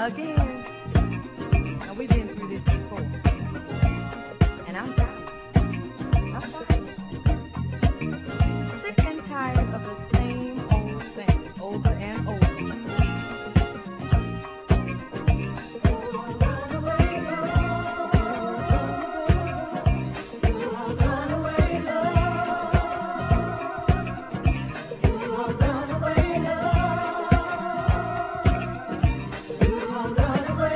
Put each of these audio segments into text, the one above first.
Again, now we've been through this before, and I'm tired. I'm tired. Sick and tired of the same old thing over and over. Run away.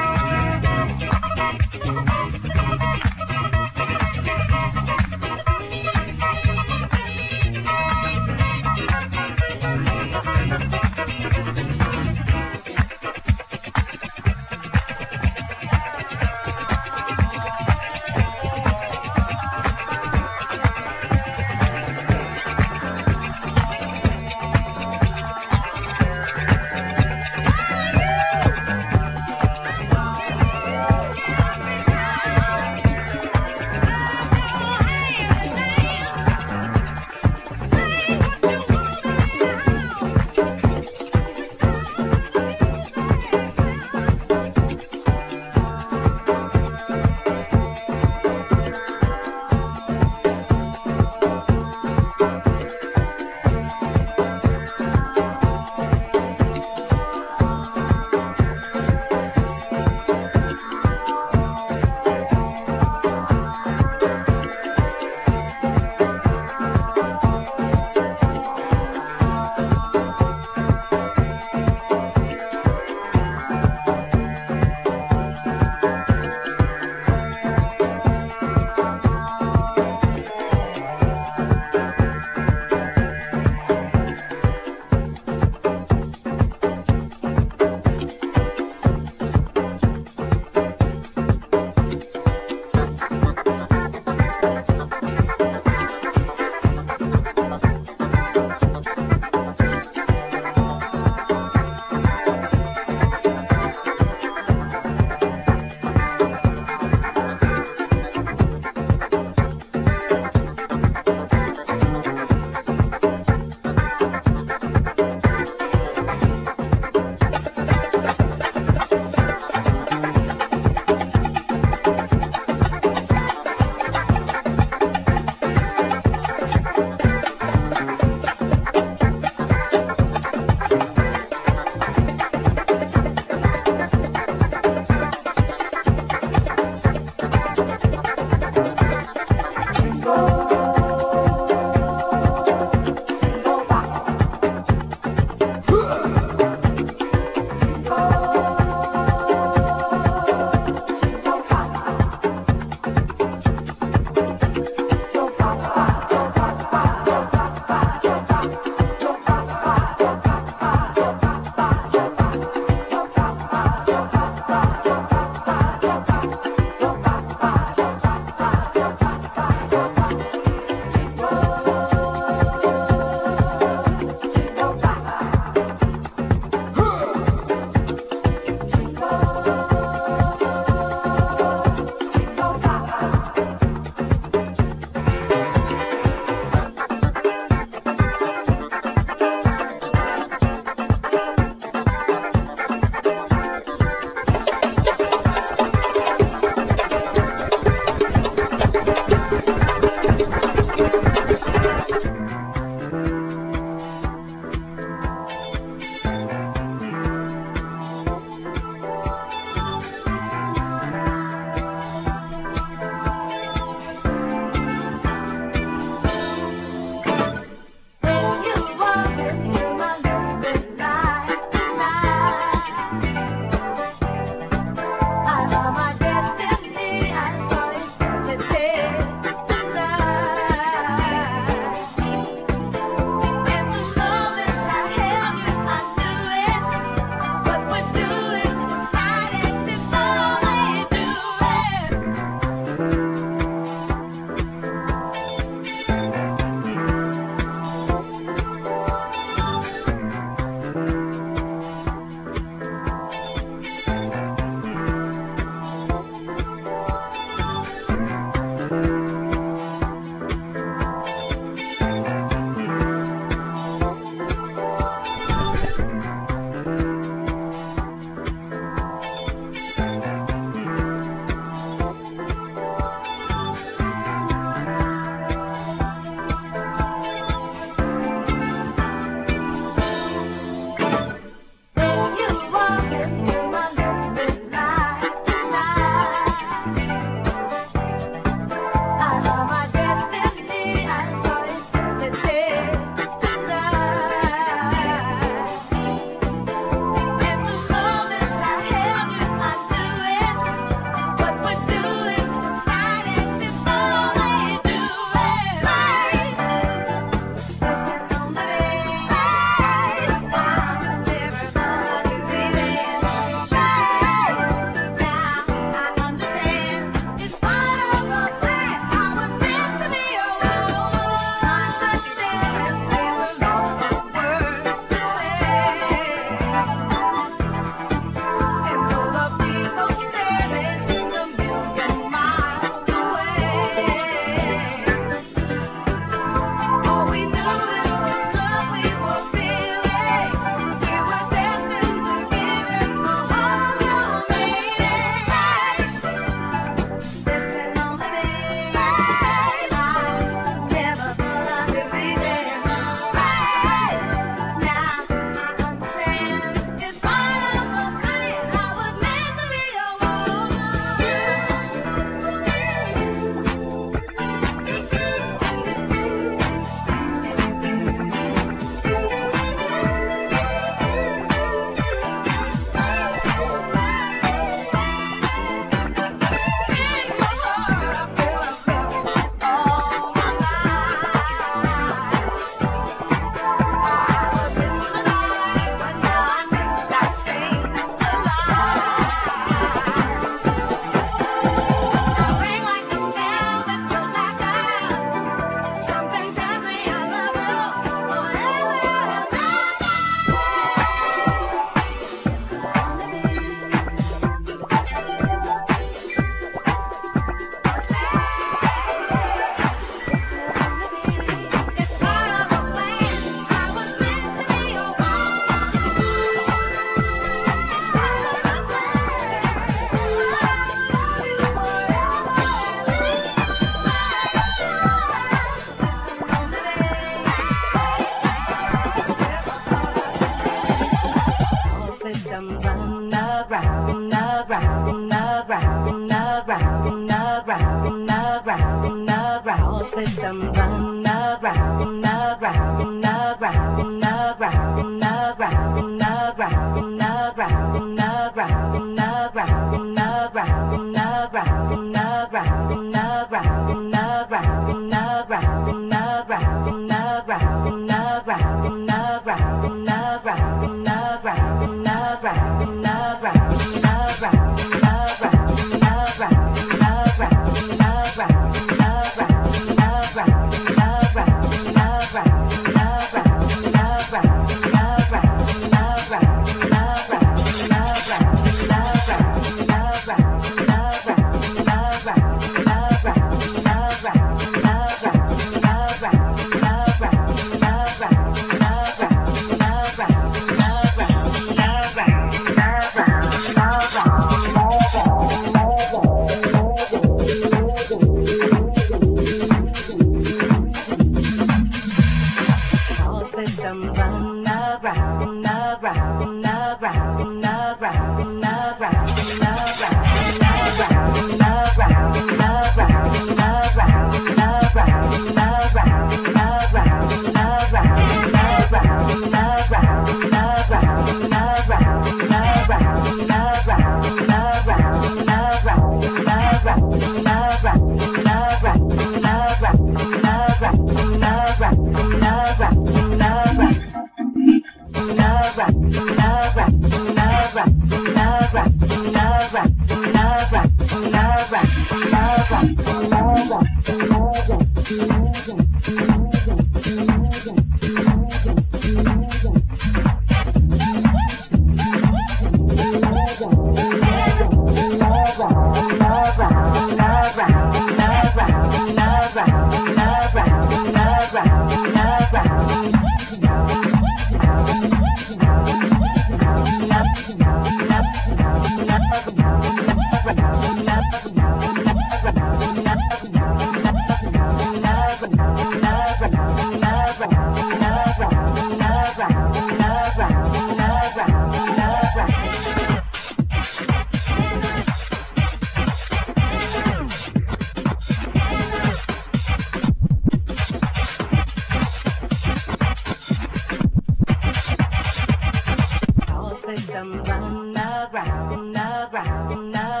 System run around, around, around.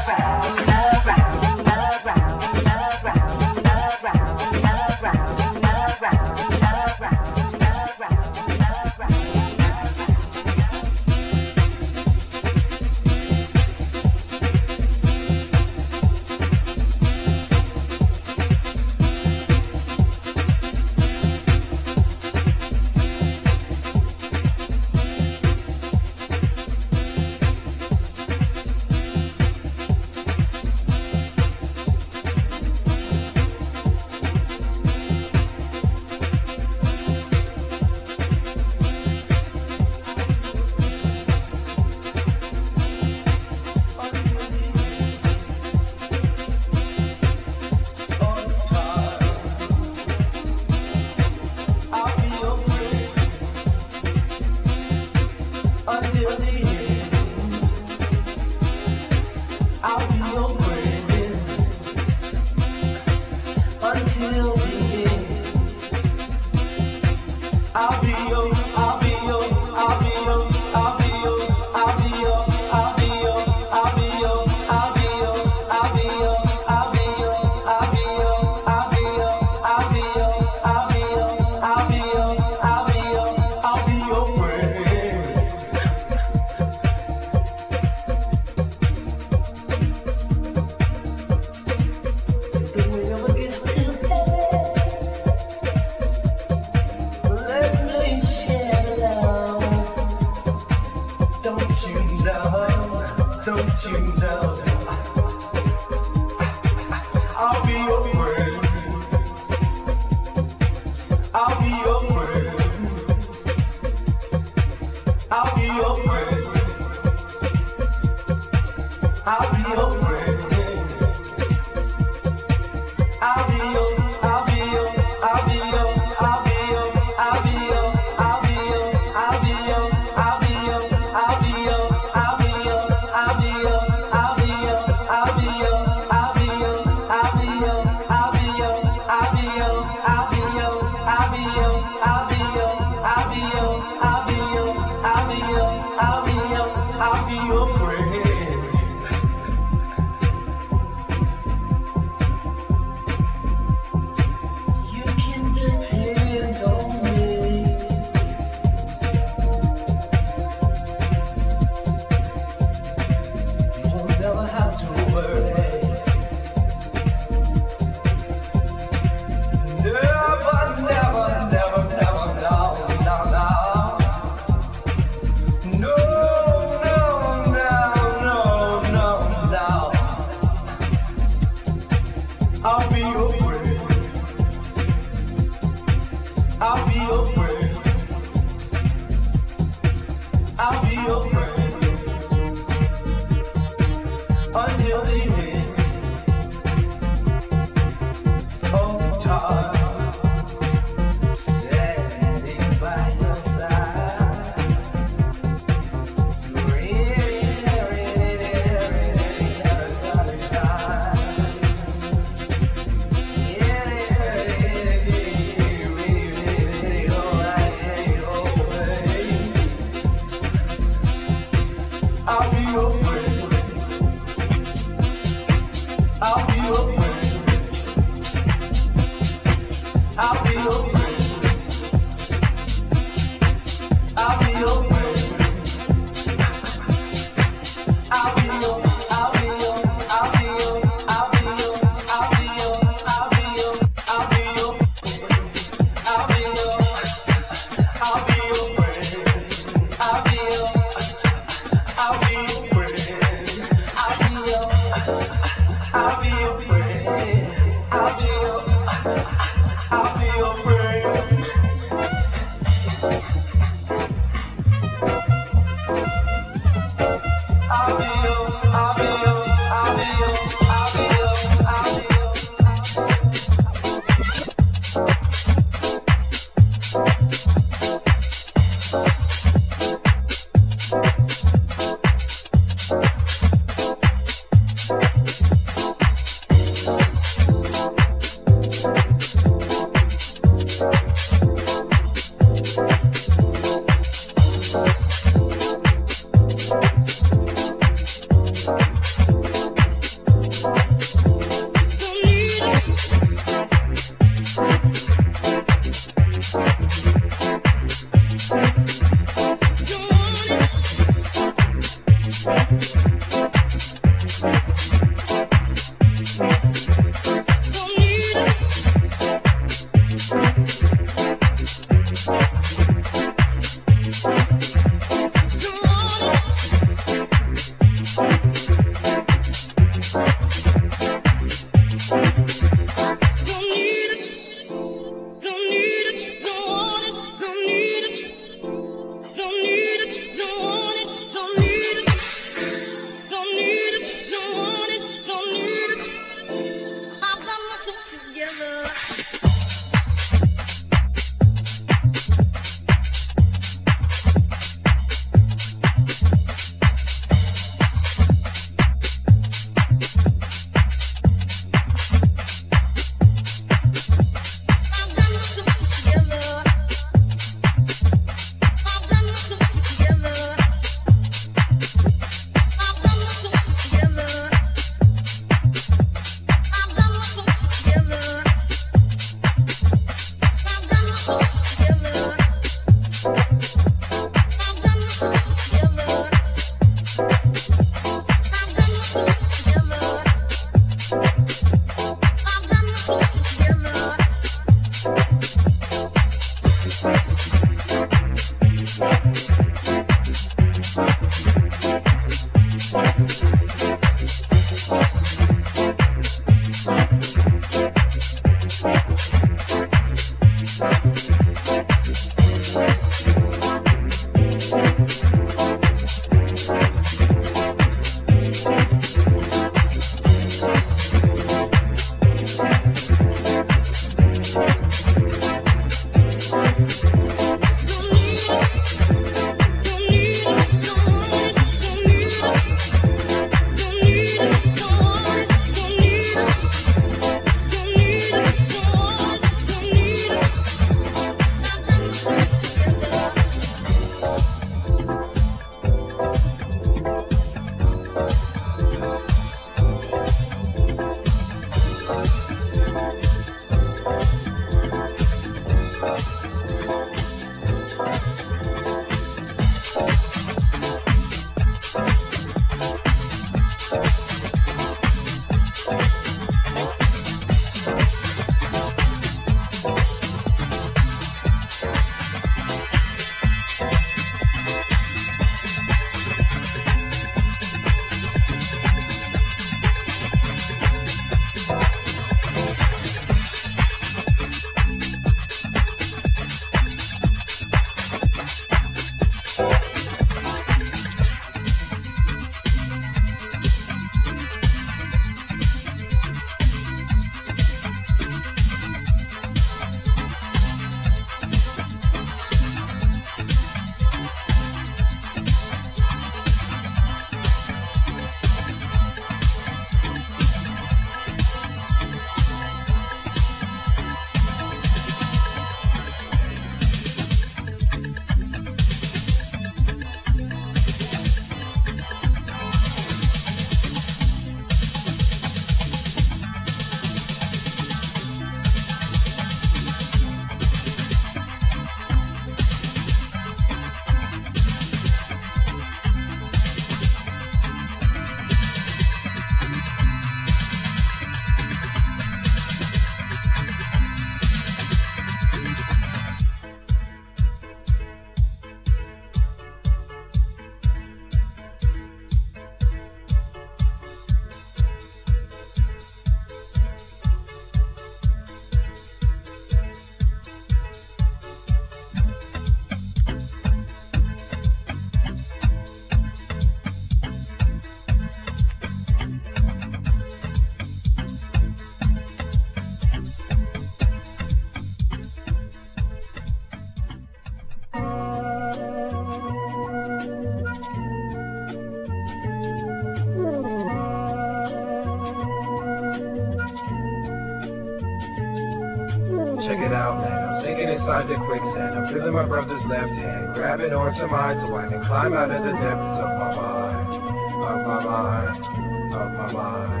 out, man. I'm sinking inside the quicksand. I'm feeling my brother's left hand grabbing onto mine so I can climb out of the depths of my mind, of my mind, of my mind.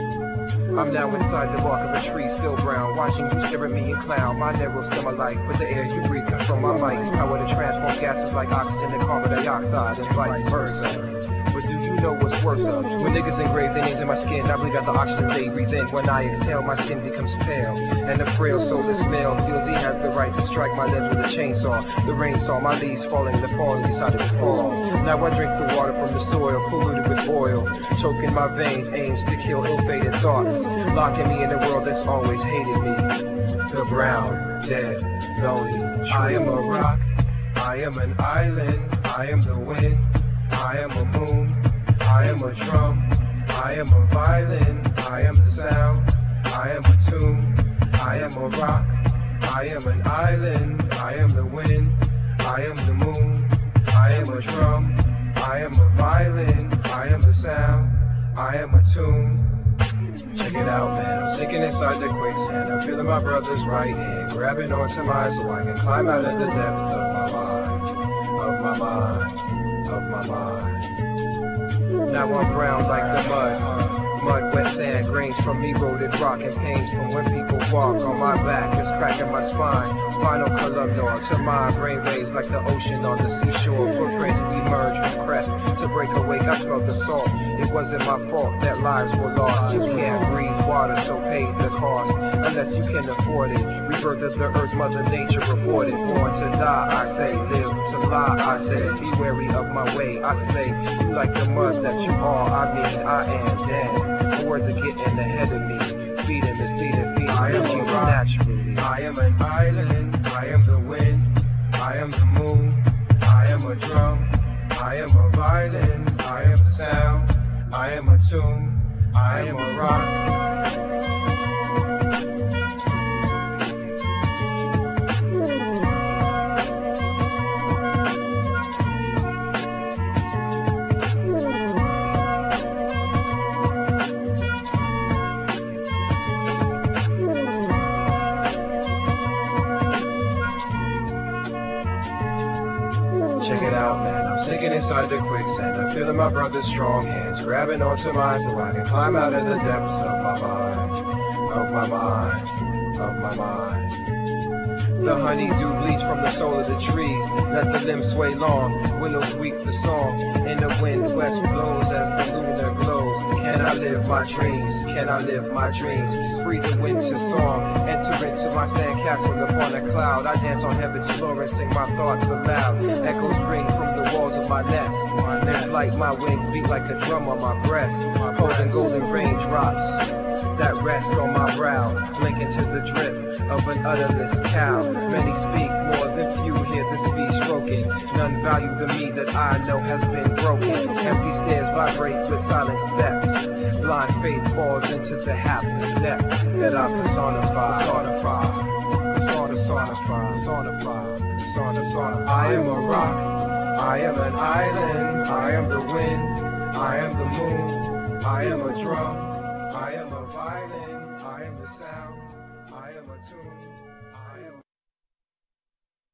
I'm now inside the bark of a tree, still brown, watching you stare at me and clown. My narrow stem of light, but the air you breathe comes from my might. Power to transform gases like oxygen and carbon dioxide and vice versa. But do you know what's worse of? When niggas engrave their names in my skin, I bleed out the oxygen they breathe in. When I exhale, my skin becomes pale, and the frail soulless male feels he has the right to strike my lips with a chainsaw. The rain saw my leaves falling in the fall and decided to fall. Now I drink the water from the soil, polluted with oil, choking my veins, aims to kill ill-fated thoughts, locking me in a world that's always hated me. The brown, dead, lonely tree. I am a rock, I am an island, I am the wind, I am a moon, I am a drum, I am a violin, I am the sound, I am a tune, I am a rock, I am an island, I am the wind, I am the moon, I am a drum, I am a violin, I am the sound, I am a tune. Check it out, man, I'm sinking inside the quicksand. I'm feeling my brother's right hand grabbing onto mine so I can climb out of the depths of my mind, of my mind, of my mind. Now I'm brown like the mud, wet sand, grains from me, eroded rock, and pains from when people walk on my back. It's cracking my spine, spinal columnar to my brain waves like the ocean on the seashore. Footprints emerge from crest to break awake. I smelled the salt. It wasn't my fault that lives were lost. You can't breathe water, so pay the cost unless you can afford it. Rebirth of the earth, Mother Nature reported. Born to die, I say. Live to lie, I say. Be wary of my way, I say. You like the mud that you are, I mean I am. Damn, the words are getting ahead of me. Feeding, misleading, feeding. I am a rock, naturally. I am an island, I am the wind, I am the moon, I am a drum, I am a violin, I am a sound, I am a tune, I am a rock. Check it out, man, I'm sinking inside the quicksand. I'm feeling my brother's strong hands grabbing onto mine so I can climb out of the depths of my mind, of my mind, of my mind. The honeydew bleeds from the soul of the trees, let the limbs sway long, willows weep the song, and the wind west blows as the lunar glows. Can I live my dreams? Can I live my dreams? Free the wind to song, enter into my sandcastle upon a cloud. I dance on heaven's floor and sing my thoughts aloud. Echoes ring from the walls of my nest. In flight, my wings beat like a drum on my breast. Holding golden raindrops that rest on my brow, linking to the drip of an udderless cow. Many speak, more than few hear the speech spoken. None value the me that I know has been broken. Empty stairs vibrate with silent steps. Blind faith falls into the hapless depth that I personify. I am a rock, I am an island, I am the wind, I am the moon, I am a drum, I am a violin, I am the sound, I am a tune.